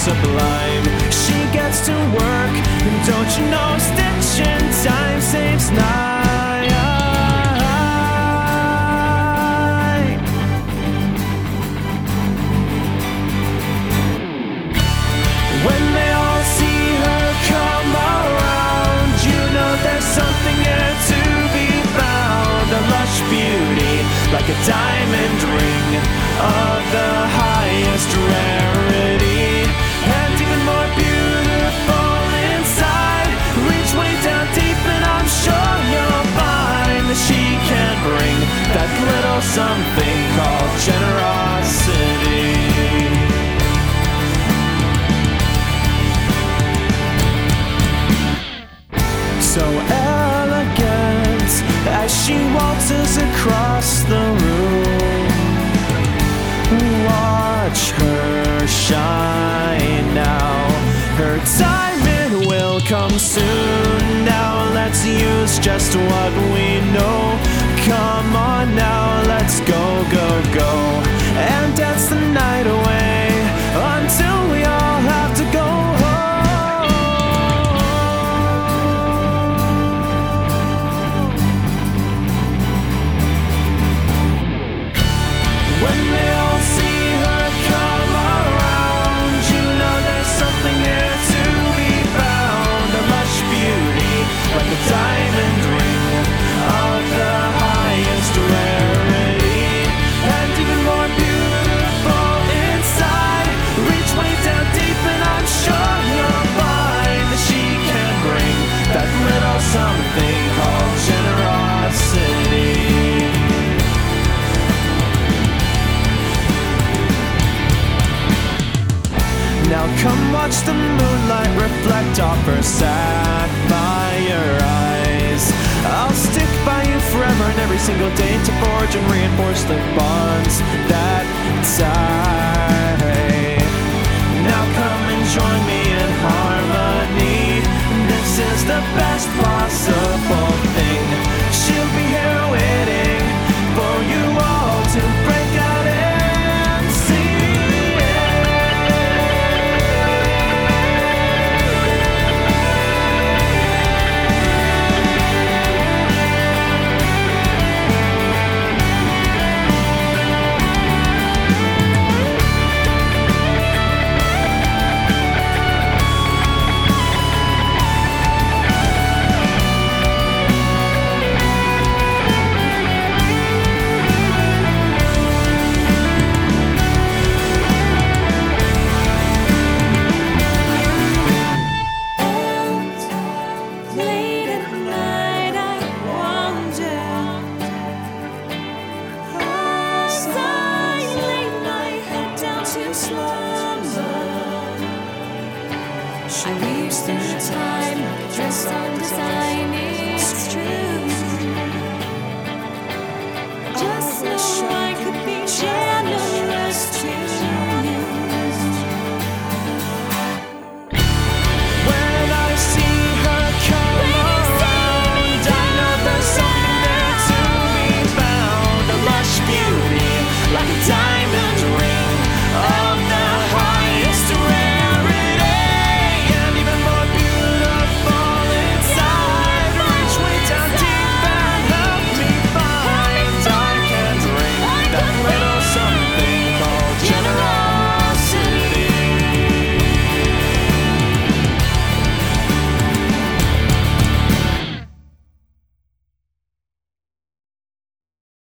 sublime. She gets to work, and don't you know, stitching time saves night. When they all see her come around, you know there's something there to be found. A lush beauty, like a diamond ring of the highest rarity, and even more beautiful inside. Reach way down deep and I'm sure you'll find that she can bring that little something called generosity. So elegant as she waltzes across the room, watch her shine now. Her time it will come soon. Now let's use just what we know. Come on now, let's go, go, go, and dance the night away until we all have to go home. When they all see her come around, you know there's something there to be found. A lush beauty, like a diamond ring of the highest rarity, and even more beautiful inside. Reach way down deep and I'm sure you'll find that she can bring that little something called generosity. Now come watch the moonlight reflect off her sapphire eyes. I'll stick by you forever and every single day to forge and reinforce the bonds that tie. Now come and join me in harmony. This is the best possible thing. She'll be here waiting for you all to break out and sing. She weaves through time, dressed on design.